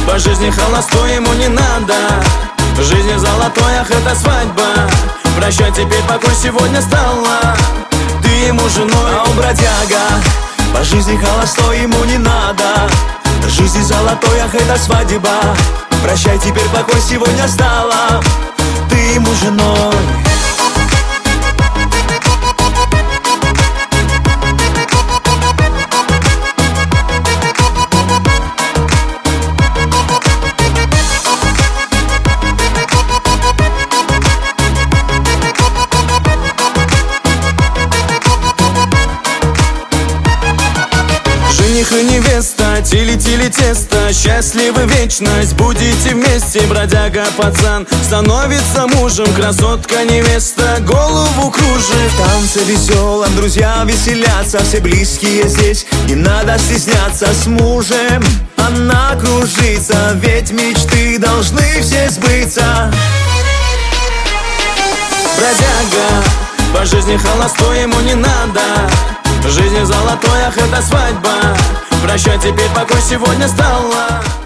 По жизни холостой ему не надо. В жизни золотой, ах, это свадьба. Прощай, теперь покой сегодня стала. Ты ему женой, а он бродяга. По жизни холостой ему не надо. В жизни золотой, ах, это свадьба. Прощай, теперь покой сегодня стала. Ты ему женой. Жених и невеста, тили-тили тесто, счастливы вечность, будете вместе. Бродяга пацан становится мужем, красотка невеста голову кружит. В танце веселом друзья веселятся, все близкие здесь, не надо стесняться. С мужем она кружится, ведь мечты должны все сбыться. Бродяга, по жизни холостой ему не надо. В жизни золотой, ах, это свадьба. Прощай, теперь покой сегодня стала.